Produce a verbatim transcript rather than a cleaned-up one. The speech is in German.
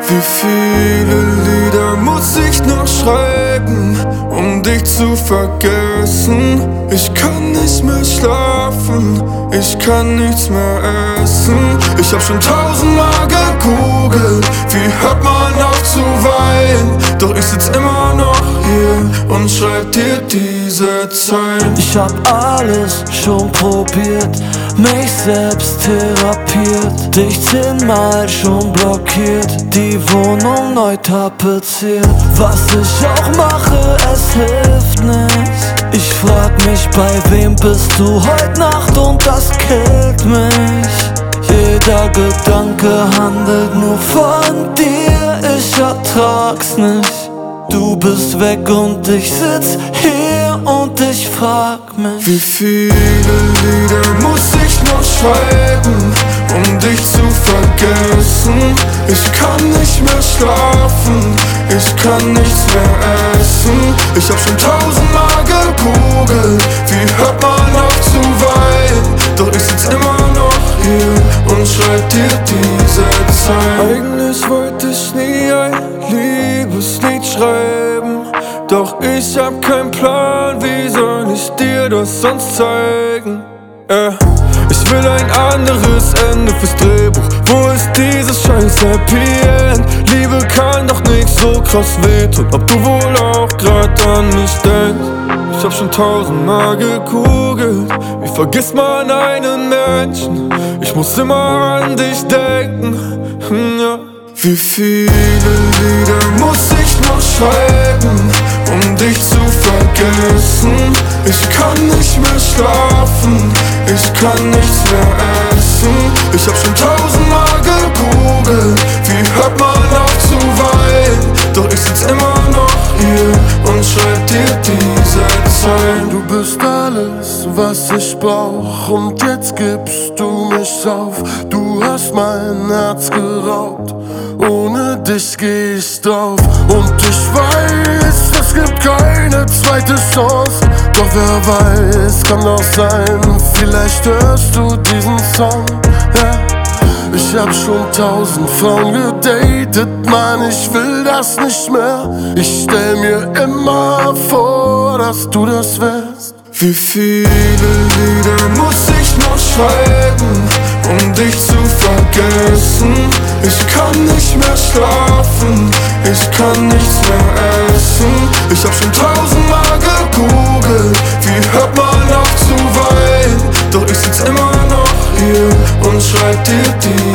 Wie viele Lieder muss ich noch schreiben, um dich zu vergessen? Ich kann nicht mehr schlafen, ich kann nichts mehr essen. Ich hab schon tausendmal gegoogelt, wie hört man auf zu weinen? Doch ich sitz immer noch hier und schreib dir diese Zeilen. Ich hab alles schon probiert, mich selbst therapiert, dich zehnmal schon blockiert, die Wohnung neu tapeziert. Was ich auch mache, es hilft nichts. Ich frag mich, bei wem bist du heut Nacht, und das killt mich. Jeder Gedanke handelt nur von dir, ich ertrag's nicht. Du bist weg und ich sitz hier und ich frag mich: Wie viele Lieder muss ich noch schreiben, um dich zu vergessen? Ich kann nicht mehr schlafen, ich kann nichts mehr essen. Ich hab schon tausendmal gegoogelt, wie hört man auf zu weinen? Doch ich sitz immer noch hier und schreib dir diese Zeilen. Eigentlich wollte ich nie ein Liebeslied schreiben, doch ich hab keinen Plan, wie soll ich dir das sonst zeigen? Yeah. Ich will ein anderes Ende fürs Drehbuch. Wo ist dieses scheiß Happy End? Liebe kann doch nicht so krass wehtun, ob du wohl auch grad an mich denkst. Ich hab schon tausendmal gegoogelt, wie vergisst man einen Menschen? Ich muss immer an dich denken, ja. Wie viele Lieder muss ich noch schreiben, um dich zu vergessen? Ich kann nicht mehr schlafen, ich kann nichts mehr essen. Ich hab schon tausendmal gegoogelt, wie hört man auf zu weinen? Doch ich sitz immer noch hier und schreib dir diese Zeilen. Du bist alles, was ich brauch, und jetzt gibst du mich auf. Du hast mein Herz geraubt, ohne dich geh ich drauf. Und ich weiß, es gibt keine zweite Chance. Doch wer weiß, kann doch sein, vielleicht hörst du diesen Song, ja. Ich hab schon tausend Frauen gedatet, Mann, ich will das nicht mehr. Ich stell mir immer vor, dass du das wärst. Wie viele Lieder muss ich noch schreiben, um dich zu vergessen? Ich kann nicht mehr schlafen, ich kann nichts mehr essen. Ich hab schon tausendmal gegoogelt, wie hört man auf zu weinen? Doch ich sitz immer noch hier und schreib dir die